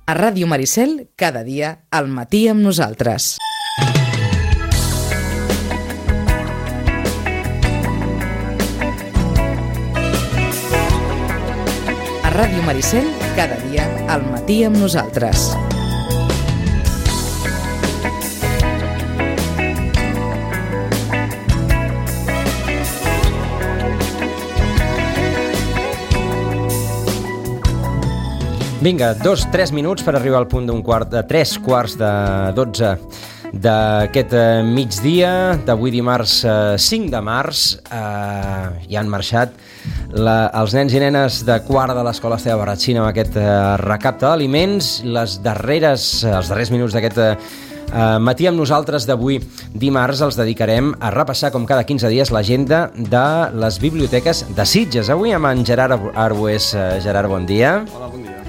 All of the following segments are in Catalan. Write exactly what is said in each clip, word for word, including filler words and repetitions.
A Ràdio Maricel, cada dia, al matí amb nosaltres. A Ràdio Maricel, cada dia, al matí amb nosaltres. Vinga, dos, tres minuts per arribar al punt d'un quart, de tres quarts de dotze d'aquest eh, migdia d'avui dimarts eh, cinc de març. Eh, ja han marxat la, els nens i nenes de quart de l'Escola Esteve Barratxina amb aquest eh, recapte d'aliments. Les darreres, els darrers minuts d'aquest eh, matí amb nosaltres d'avui dimarts els dedicarem a repassar com cada quinze dies l'agenda de les biblioteques de Sitges. Avui amb en Gerard Arbués. Gerard, bon dia. Hola, bon dia.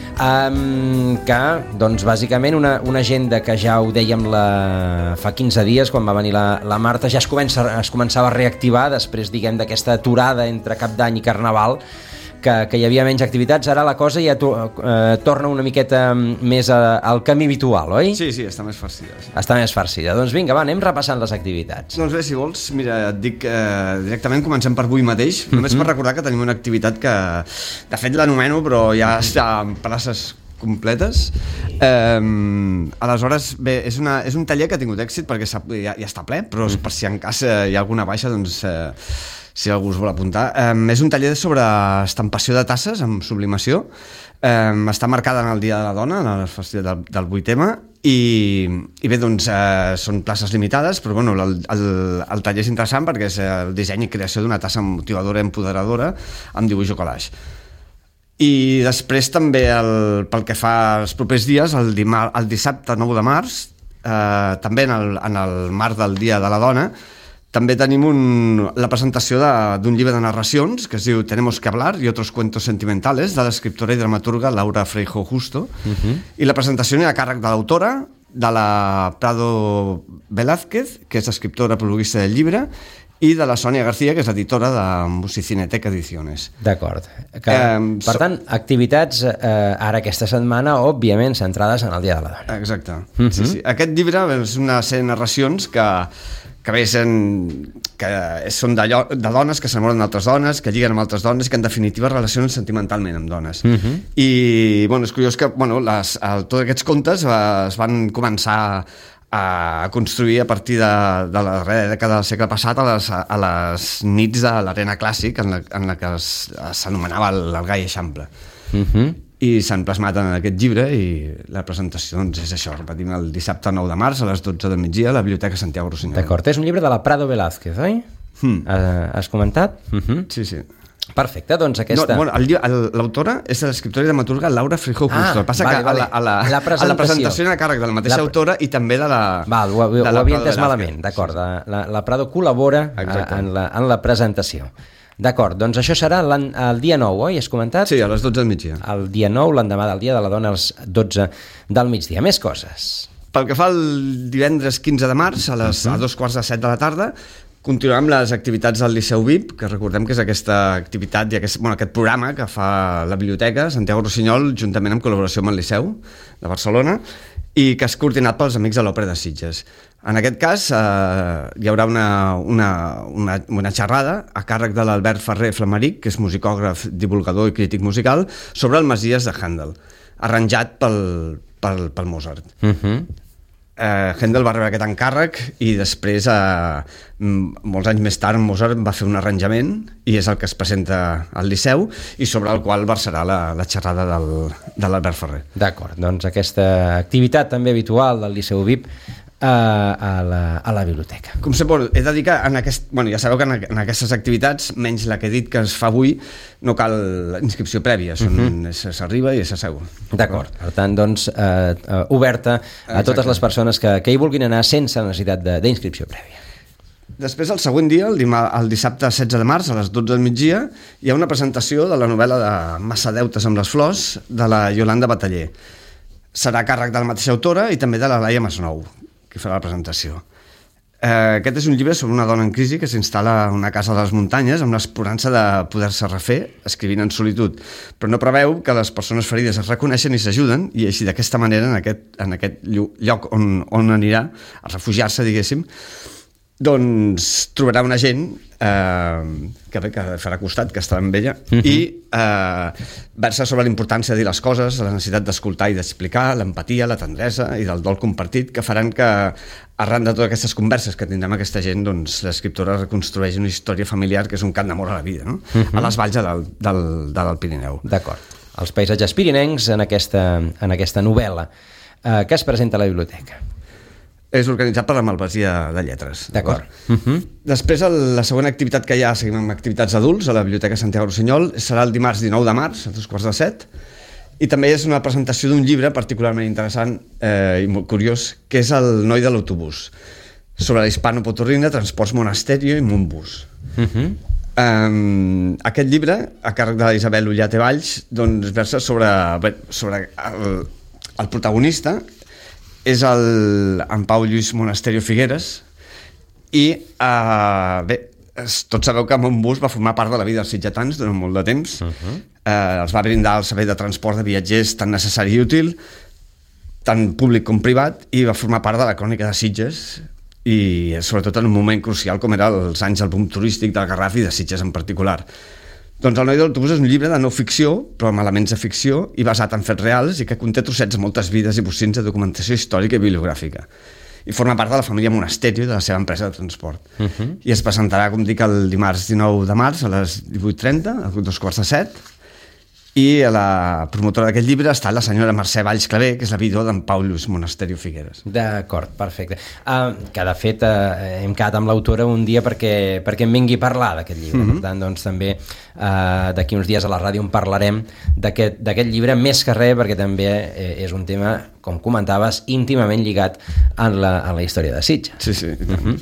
Um, que, doncs, bàsicament una, una agenda que ja ho dèiem la, fa quinze dies quan va venir la, la Marta, ja es, comença, es començava a reactivar després, diguem, d'aquesta aturada entre Cap d'Any i Carnaval, que, que hi havia menys activitats. Ara la cosa ja to, eh, torna una miqueta més a, al camí habitual, oi? Sí, sí, està més farcida. Sí. Està més farcida. Doncs vinga, va, anem repassant les activitats. Doncs bé, si vols, mira, et dic eh, directament, comencem per avui mateix, mm-hmm. només per recordar que tenim una activitat que, de fet l'anomeno, però ja està en places completes. Eh, aleshores, bé, és, una, és un taller que ha tingut èxit perquè ja, ja està ple, però mm. per si en cas eh, hi ha alguna baixa, doncs eh, si algú us vol apuntar. Eh, és un taller sobre estampació de tasses amb sublimació. Eh, està marcada en el Dia de la Dona, en el festival del, del vuit ema, i, i bé, doncs eh, són places limitades, però bueno, el, el, el taller és interessant perquè és el disseny i creació d'una tassa motivadora i empoderadora amb dibuix o collage. I després també el, pel que fa als propers dies, el, dimar, el dissabte nou de març, eh, també en el, en el marc del Dia de la Dona, també tenim un, la presentació d'un llibre de narracions que es diu Tenemos que hablar y otros cuentos sentimentales, de l'escriptora i dramaturga Laura Freijo Justo. Uh-huh. I la presentació n'hi ha a càrrec de l'autora, de la Prado Velázquez, que és escriptora prologuista del llibre, i de la Sònia García, que és editora de Musicineteca Ediciones. D'acord. Que, eh, per tant, activitats eh, ara aquesta setmana, òbviament, centrades en el Dia de la Dona. Exacte. Uh-huh. Sí, sí. Aquest llibre és una sèrie de narracions que que bé, que són de, de dones que s'enamoren d'altres dones, que lliguen amb altres dones, que en definitiva relacionen sentimentalment amb dones. Uh-huh. I bueno, és curiós que bueno, les, el, tots aquests contes eh, es van començar a construir a partir de, de la dècada del segle passat a les, a les nits de l'Arena Clàssic, en la, en la que s'anomenava el, el Gai Eixample. Uh-huh. I s'han plasmat en aquest llibre i la presentació doncs, és això, repetim, el dissabte nou de març a les dotze del migdia a la Biblioteca Santiago Rossinyol. D'acord, és un llibre de la Prado Velázquez, oi? Hmm. Has comentat? Uh-huh. Sí, sí. Perfecte, doncs aquesta... No, bueno, l'autora és l'escriptora i dramaturga Laura Freijo Justo. Ah, passa vale, que vale. A, la, a, la, la a la presentació n'hi ha càrrec de la mateixa la... autora i també de la... Val, ho, ho, ho havia entès malament, d'acord. Sí, sí. La, la Prado col·labora en la, en la presentació. D'acord, doncs això serà el dia nou, oi? Has comentat? Sí, a les dotze del migdia. El dia nou, l'endemà del Dia de la Dona, a les dotze del migdia. Més coses. Pel que fa al divendres quinze de març, a, les, uh-huh. a dos quarts de set de la tarda, continuem les activitats del Liceu V I P, que recordem que és aquesta activitat i aquest, bueno, aquest programa que fa la Biblioteca Santiago Rossinyol, juntament amb col·laboració amb el Liceu de Barcelona, i que és coordinat pels Amics de l'Òpera de Sitges. En aquest cas eh, hi haurà una, una, una, una xerrada a càrrec de l'Albert Ferrer Flamaric, que és musicògraf, divulgador i crític musical, sobre el Messies de Handel, arranjat pel, pel, pel Mozart. Uh-huh. eh, Handel va rebre aquest encàrrec i després, eh, molts anys més tard, Mozart va fer un arranjament i és el que es presenta al Liceu i sobre el qual versarà la, la xerrada del, de l'Albert Ferrer. D'acord, doncs aquesta activitat també habitual del Liceu V I P a la, a la biblioteca. Com sempre, he de dir que en aquest, bueno, ja sabeu que en, en aquestes activitats, menys la que he dit que es fa avui, no cal inscripció prèvia, uh-huh. s'arriba i s'asseu. D'acord, per tant, doncs, eh, oberta a Exacte. Totes les persones que, que hi vulguin anar sense necessitat d'inscripció prèvia. Després, el següent dia, el, dimar, el dissabte setze de març, a les dotze del migdia, hi ha una presentació de la novel·la de Massadeutes amb les flors, de la Iolanda Bataller. Serà a càrrec de la mateixa autora i també de la Laia Masnou, que farà la presentació. Eh, aquest és un llibre sobre una dona en crisi que s'instal·la a una casa a les muntanyes amb l'esperança de poder-se refer escrivint en solitud, però no preveu que les persones ferides es reconeixen i s'ajuden, i així d'aquesta manera en aquest, en aquest lloc on, on anirà a refugiar-se, diguéssim, doncs trobarà una gent eh, que bé, que farà costat, que estarà amb ella, uh-huh. i eh, versa sobre la importància de dir les coses, la necessitat d'escoltar i d'explicar, l'empatia, la tendresa i del dol compartit, que faran que arran de totes aquestes converses que tindrem aquesta gent, doncs l'escriptora reconstrueix una història familiar que és un cant d'amor a la vida, no? Uh-huh. A les valls del, del, del Pirineu. D'acord. Els paisatges pirinencs en aquesta, en aquesta novel·la eh, que es presenta a la biblioteca. És organitzat per la Malvasia de Lletres. D'acord. Uh-huh. Després, el, la següent activitat que hi ha, seguim amb activitats adults, a la Biblioteca Santiago Rossinyol, serà el dimarts dinou de març, a dos quarts de set, i també és una presentació d'un llibre particularment interessant eh, i molt curiós, que és El noi de l'autobús, sobre la hispano-potorrina, transports Monasterio i Montbus. Uh-huh. Um, aquest llibre, a càrrec de Isabel Ullate Valls, doncs versa sobre, bé, sobre el, el protagonista, és el, en Pau Lluís Monasterio Figueres, i eh, bé, tots sabeu que Montbus va formar part de la vida dels sitgetans durant molt de temps. Uh-huh. eh, els va brindar el servei de transport de viatgers tan necessari i útil, tant públic com privat, i va formar part de la crònica de Sitges, i sobretot en un moment crucial com era els anys del boom turístic del Garraf i de Sitges en particular. Doncs El noi de l'autobús és un llibre de no ficció, però amb elements de ficció i basat en fets reals, i que conté trossets de moltes vides i bocins de documentació històrica i bibliogràfica. I forma part de la família Monasterio, de la seva empresa de transport. Uh-huh. I es presentarà, com dic, el dimarts dinou de març a les divuit trenta, a dos quarts de set, i a la promotora d'aquest llibre està la senyora Mercè Valls Clavé, que és la vídua d'en Pau Lluís Monasterio Figueres. D'acord, perfecte. Uh, que de fet uh, hem quedat amb l'autora un dia perquè, perquè em vingui a parlar d'aquest llibre. Mm-hmm. Per tant, doncs també uh, d'aquí uns dies a la ràdio en parlarem d'aquest llibre, més que res perquè també eh, és un tema, com comentaves, íntimament lligat en la, en la història de Sitges. Sí, sí. Mm-hmm.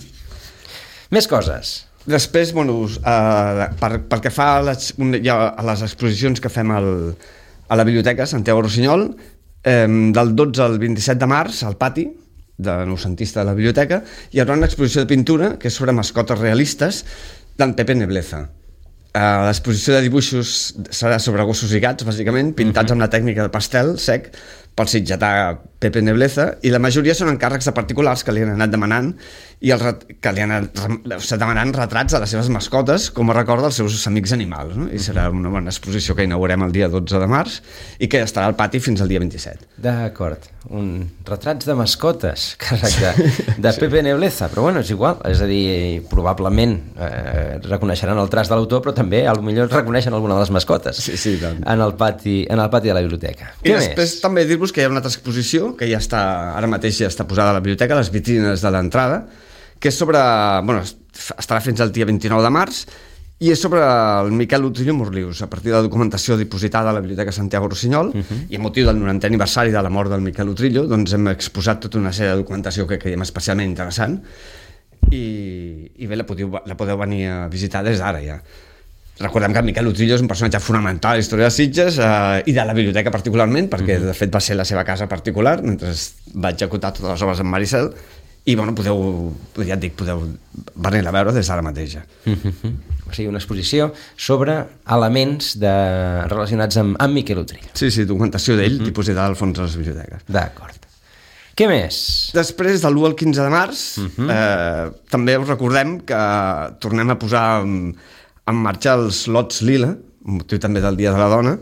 Més coses. Després, bueno, uh, per, pel que fa a les, un, ja, a les exposicions que fem al, a la Biblioteca Santiago Rossinyol, eh, del dotze al vint-i-set de març, al pati de noucentista de la biblioteca, hi haurà una exposició de pintura que és sobre mascotes realistes d'en Pepe Nebleza. Uh, l'exposició de dibuixos serà sobre gossos i gats, bàsicament, pintats uh-huh. amb la tècnica de pastel sec pel sitgetà Pepe Nebleza, i la majoria són encàrrecs de particulars que li han anat demanant i el ret... que li han anat demanant retrats de les seves mascotes com a record dels seus amics animals, no? I serà una bona exposició que inaugurem el dia dotze de març i que estarà al pati fins al dia vint-i-set. D'acord, un retrats de mascotes, càrrec de, de Pepe sí. Nebleza, però bueno, és igual, és a dir, probablement eh, reconeixeran el traç de l'autor, però també potser reconeixen alguna de les mascotes sí, sí, tant. en el pati, en el pati de la biblioteca. I Què després més? També dir-vos que hi ha una altra exposició que ja està, ara mateix ja està posada a la biblioteca, les vitrines de l'entrada, que és sobre, bueno, estarà fins al dia vint-i-nou de març, i és sobre el Miquel Utrillo Morlius, a partir de la documentació dipositada a la Biblioteca Santiago Rossinyol, uh-huh. i a motiu del norantè aniversari de la mort del Miquel Utrillo, doncs hem exposat tota una sèrie de documentació que creiem especialment interessant, i, i bé, la podeu, la podeu venir a visitar des d'ara ja. Recordem que Miquel Utrillo és un personatge fonamental a la història de Sitges eh, i de la biblioteca particularment, perquè uh-huh. de fet va ser la seva casa particular mentre va executar totes les obres en Maricel, i bueno, podeu, ja et dic, podeu venir a veure des d'ara mateix. Uh-huh. O sigui, una exposició sobre elements de... relacionats amb, amb Miquel Utrillo. Sí, sí, documentació d'ell, uh-huh. dipositada al fons de les biblioteques. D'acord. Què més? Després, del l'u al quinze de març, uh-huh. eh, també us recordem que tornem a posar en, en marxa els lots lila, motiu també del Dia de la Dona,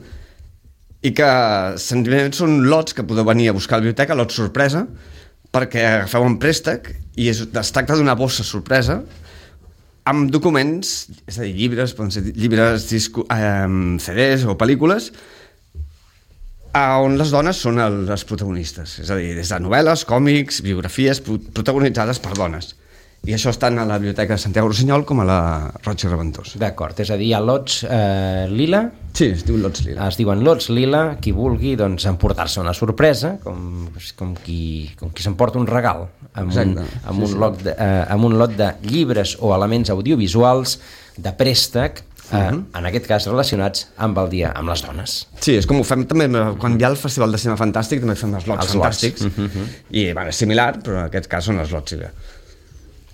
i que senzillament són lots que podeu venir a buscar a la biblioteca, lots sorpresa, perquè agafeu un préstec i es, es tracta d'una bossa sorpresa amb documents, és a dir, llibres, poden ser llibres, disco, eh, C Ds o pel·lícules, on les dones són el, les protagonistes, és a dir, des de novel·les, còmics, biografies protagonitzades per dones. I això està a la Biblioteca de Santiago Rossinyol com a la Roig i Reventós. D'acord, és a dir, hi ha lots eh, lila. Sí, es diuen lots lila. Es diuen lots lila, qui vulgui doncs, emportar-se una sorpresa, com, com qui, com qui s'emporta un regal, amb, un, amb, sí, un sí. Lot de, eh, amb un lot de llibres o elements audiovisuals de préstec, eh, uh-huh. en aquest cas relacionats amb el dia, amb les dones. Sí, és com ho fem també, quan hi ha el Festival de Cinema Fantàstic, també fem els lots els fantàstics, lots. Uh-huh. I bueno, és similar, però en aquest cas són els lots lila.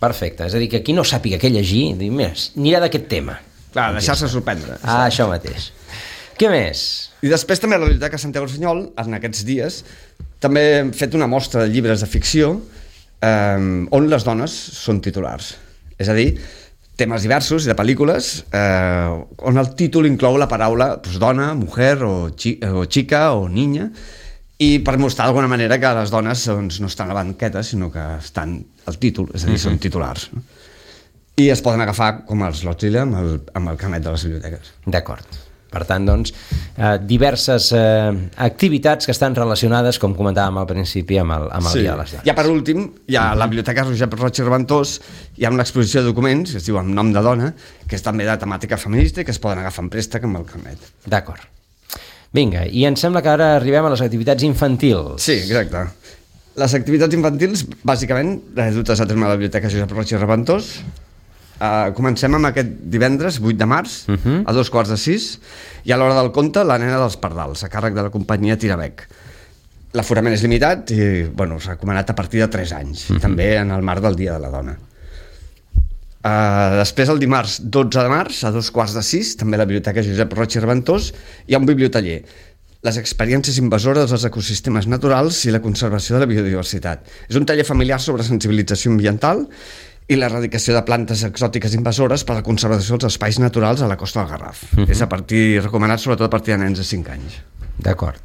Perfecte, és a dir, que qui no sàpiga què llegir, dir, mira, anirà d'aquest tema. Clar, deixar-se sorprendre. Ah, això mateix. Què més? I després també a la Biblioteca Santiago Rusiñol, en aquests dies, també hem fet una mostra de llibres de ficció eh, on les dones són titulars. És a dir, temes diversos de pel·lícules eh, on el títol inclou la paraula pues, dona, mujer o, chi o chica o niña, i per mostrar d'alguna manera que les dones doncs, no estan a la banqueta, sinó que estan al títol, és a dir, uh-huh. són titulars. No? I es poden agafar com els lots d'illa amb, el, amb el carnet de les biblioteques. D'acord. Per tant, doncs, eh, diverses eh, activitats que estan relacionades, com comentàvem al principi, amb el, amb el sí. Dia de les Dones. Ja per últim, hi ha uh-huh. la Biblioteca Josep Roig i Reventós, hi ha una exposició de documents que es diu Amb nom de dona, que és també de temàtica feminista i que es poden agafar en préstec amb el carnet. D'acord. Vinga, i em sembla que ara arribem a les activitats infantils. Sí, exacte. Les activitats infantils, bàsicament, les dutes a terme a la Biblioteca Josep Roig i Reventós. Uh, comencem amb aquest divendres vuit de març uh-huh. a dos quarts de sis, i a l'hora del conte La nena dels pardals, a càrrec de la companyia Tirabec. L'aforament és limitat i bueno, s'ha recomanat a partir de tres anys, uh-huh. també en el marc del Dia de la Dona. Uh, després el dimarts dotze de març a dos quarts de sis, també a la Biblioteca Josep Roig i Reventós, hi ha un bibliotaller, les experiències invasores dels ecosistemes naturals i la conservació de la biodiversitat. És un taller familiar sobre sensibilització ambiental i l'erradicació de plantes exòtiques invasores per a la conservació dels espais naturals a la costa del Garraf. Uh-huh. És a partir, recomanat sobretot a partir de nens de cinc anys. D'acord.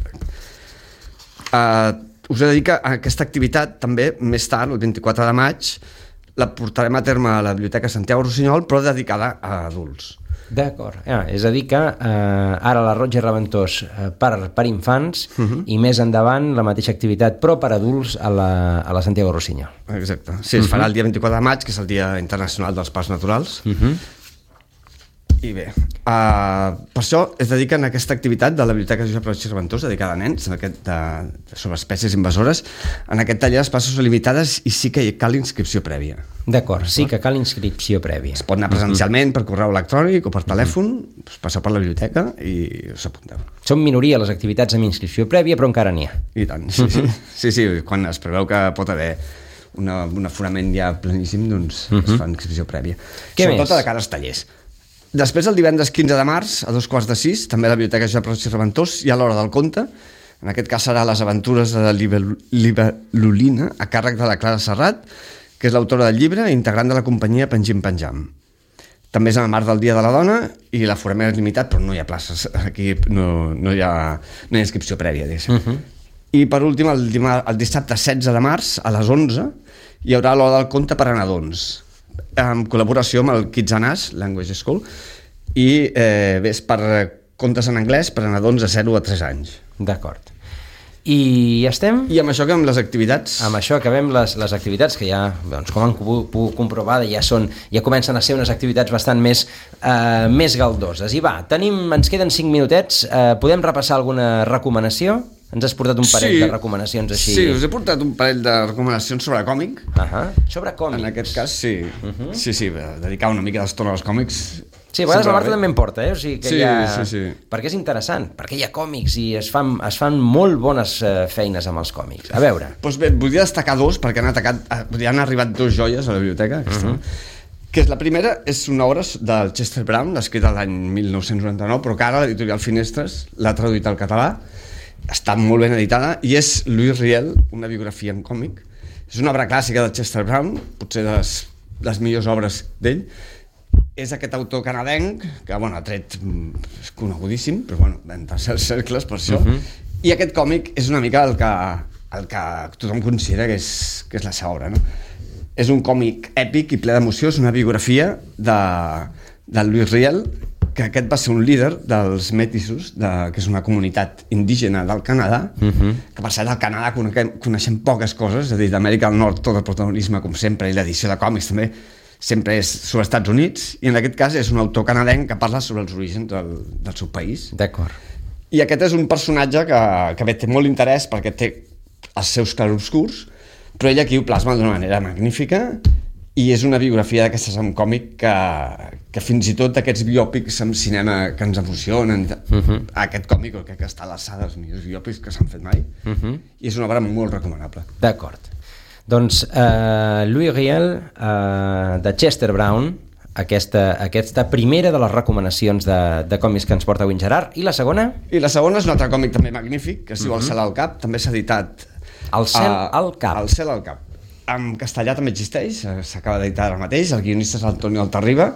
Uh, us he de dir que aquesta activitat també, més tard, el vint-i-quatre de maig, la portarem a terme a la Biblioteca Santiago Rusiñol, però dedicada a adults. D'acord, ah, és a dir que eh, ara la Roig i Reventós eh, per, per infants uh-huh. i més endavant la mateixa activitat però per adults a la, a la Santiago Rusiñol. Exacte, sí, es uh-huh. farà el dia vint-i-quatre de maig, que és el Dia Internacional dels Parcs Naturals. Uh-huh. I bé, uh, per això es dediquen a aquesta activitat de la Biblioteca Josep Roig i Reventós, dedicada a nens, aquest, de, de, sobre espècies invasores. En aquest taller les places són limitades i sí que cal inscripció prèvia. D'acord, sí que cal inscripció prèvia. Es pot anar presencialment per correu electrònic o per telèfon, doncs passeu per la biblioteca i us apunteu. Són minoria les activitats amb inscripció prèvia, però encara n'hi ha. I tant, sí, sí. sí, sí, quan es preveu que pot haver una, un aforament ja pleníssim, doncs uh-huh. es fa inscripció prèvia. Què Sobretot més? de cara als tallers. Després, el divendres quinze de març, a dos quarts de sis, també a la Biblioteca Josep Roig i Reventós, hi ha l'Hora del Conte. En aquest cas serà Les aventures de la libel·lulina, a càrrec de la Clara Serrat, que és l'autora del llibre i integrant de la companyia Pengim Penjam. També és en el marc del Dia de la Dona i l'aforament és limitat, però no hi ha places. Aquí no, no, hi, ha, no hi ha inscripció prèvia, diguéssim. Uh-huh. I per últim, el, el dissabte setze de març, a les onze, hi haurà l'Hora del Conte per a nadons, en col·laboració amb el Kids and Us Language School, i eh, és per contes en anglès per a nadons de zero a tres anys. D'acord. I ja estem? I amb això acabem les activitats. Amb això acabem les, les activitats que ja, doncs, com han pogut comprovar, ja, són, ja comencen a ser unes activitats bastant més, eh, més galdoses. I va, tenim, ens queden cinc minutets, eh, podem repassar alguna recomanació? Ens has portat un parell sí, de recomanacions així. Sí, us he portat un parell de recomanacions sobre còmic. Uh-huh. Sobre còmics. En aquest cas, sí. Uh-huh. Sí, sí, dedicar una mica d'estona als còmics. Sí, a vegades la Marta també em porta, eh? O sigui que sí, hi ha... sí, sí. Perquè és interessant, perquè hi ha còmics i es fan, es fan molt bones uh, feines amb els còmics. A veure. Doncs bé, volia destacar dos, perquè han, atacat, han arribat dos joies a la biblioteca, aquesta. Uh-huh. Que és la primera, és una obra del Chester Brown, escrita l'any mil nou-cents noranta-nou, però que ara l'editorial Finestres l'ha traduït al català. Està molt ben editada i és Louis Riel, una biografia en còmic. És una obra clàssica de Chester Brown, potser de les, les millors obres d'ell. És aquest autor canadenc que, bueno, ha tret, és conegudíssim, però bueno, en tercers cercles per això. Uh-huh. I aquest còmic és una mica el que, el que tothom considera que és, que és la seva obra, no? És un còmic èpic i ple d'emoció, és una biografia de, de Louis Riel, que aquest va ser un líder dels metissos, de, que és una comunitat indígena del Canadà, uh-huh. que per cert al Canadà coneixem, coneixem poques coses, és a dir, d'Amèrica del Nord tot el protagonisme, com sempre, i l'edició de còmics també, sempre és sobre els Estats Units, i en aquest cas és un autor canadenc que parla sobre els orígens del, del seu país. D'acord. I aquest és un personatge que, que bé, té molt interès perquè té els seus clarobscurs, però ell aquí ho plasma d'una manera magnífica, i és una biografia d'aquestes en còmic que, que fins i tot aquests biòpics en cinema que ens emocionen, uh-huh. aquest còmic crec que està a l'alçada dels millors biòpics que s'han fet mai, uh-huh. i és una obra molt recomanable. D'acord. Doncs uh, Louis Riel, uh, de Chester Brown, aquesta, aquesta primera de les recomanacions de, de còmics que ens porta avui en Gerard. I la segona? I la segona és un altre còmic també magnífic, que es diu uh-huh. El cel al cap, també s'ha editat... El cel uh, al cap. El cel al cap. En castellà també existeix, s'acaba d'editar ara mateix, el guionista és Antonio Altarriba,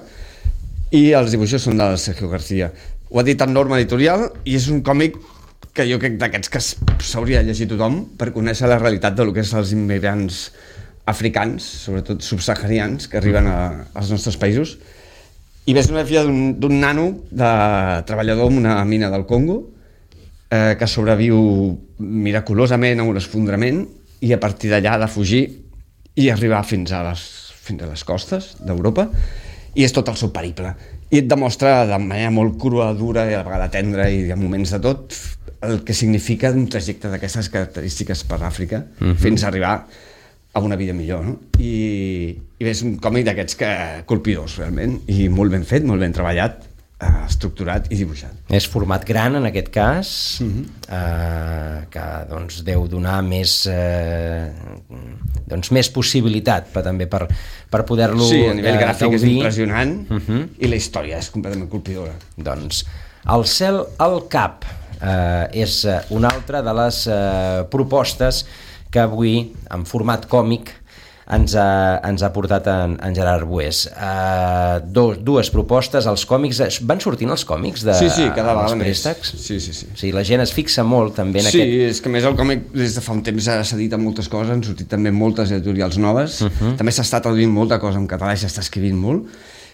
i els dibuixos són del Sergio García. Ho ha editat Norma Editorial, i és un còmic que jo crec d'aquests que s'hauria de llegir tothom per conèixer la realitat del que és els immigrants africans, sobretot subsaharians, que arriben a, als nostres països. I ves una filla d'un nano de treballador en una mina del Congo eh, que sobreviu miraculosament a un esfondrament i a partir d'allà ha de fugir i arribar fins a les, fins a les costes d'Europa, i és tot el seu periple. I et demostra de manera molt crua, dura i a la vegada tendra i a moments de tot el que significa un trajecte d'aquestes característiques per Àfrica uh-huh. fins a arribar a una vida millor, no? I, i és un còmic d'aquests que colpidors, realment, i molt ben fet, molt ben treballat, eh, estructurat i dibuixat. És format gran, en aquest cas, uh-huh. eh, que doncs, deu donar més, eh, doncs, més possibilitat per, també per, per poder-lo sí, a nivell eh, gràfic gaudir. És impressionant uh-huh. i la història és completament colpidora. Doncs El cel al cap eh, és una altra de les eh, propostes que avui, en format còmic, ens ha, ens ha portat en, en Gerard Bués. Uh, dos, dues propostes, els còmics... Van sortint els còmics de, sí, sí, cada vegada més. Sí, sí, sí. Sí, la gent es fixa molt també en sí, aquest... Sí, és que més el còmic des de fa un temps s'ha dit moltes coses, han sortit també moltes editorials noves, uh-huh. també s'està traduint molta cosa en català i s'està escrivint molt,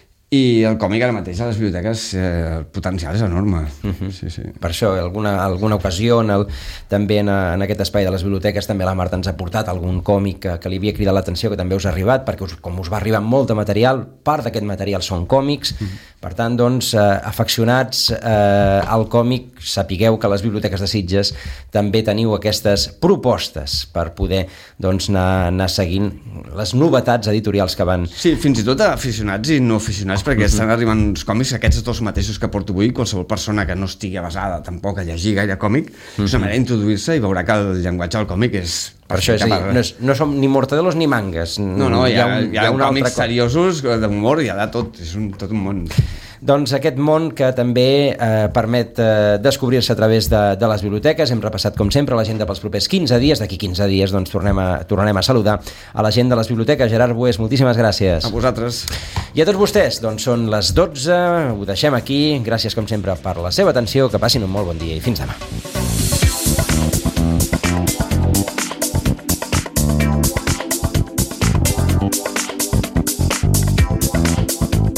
i el còmic ara mateix a les biblioteques eh, el potencial és enorme. Uh-huh. sí, sí. Per això, alguna, alguna ocasió en el, també en, en aquest espai de les biblioteques també la Marta ens ha portat algun còmic que, que li havia cridat l'atenció, que també us ha arribat, perquè us, com us va arribar molt de material, part d'aquest material són còmics. Uh-huh. Per tant, doncs, eh, afeccionats eh, al còmic, sapigueu que a les biblioteques de Sitges també teniu aquestes propostes per poder doncs, anar, anar seguint les novetats editorials que van... Sí, fins i tot a aficionats i no aficionats, perquè estan arribant uns còmics, aquests dos mateixos que porto avui, qualsevol persona que no estigui avasada tampoc a llegir gaire còmic, uh-huh. és una manera d'introduir-se i veurà que el llenguatge del còmic és... Per això, és a dir, no, és, no som ni mortadelos ni mangas. No, no, hi ha, hi ha, un, hi ha, hi ha còmics altre... seriosos, d'humor, hi ha de tot, és un, tot un món. Doncs aquest món que també eh, permet eh, descobrir-se a través de, de les biblioteques. Hem repassat, com sempre, l'agenda pels propers quinze dies. D'aquí quinze dies doncs, tornem, a, tornarem a saludar a la gent de les biblioteques. Gerard Bués, moltíssimes gràcies. A vosaltres. I a tots vostès, doncs són les dotze, ho deixem aquí. Gràcies, com sempre, per la seva atenció. Que passin un molt bon dia i fins demà.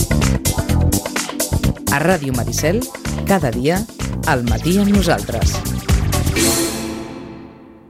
A Ràdio Maricel, cada dia, al matí amb nosaltres.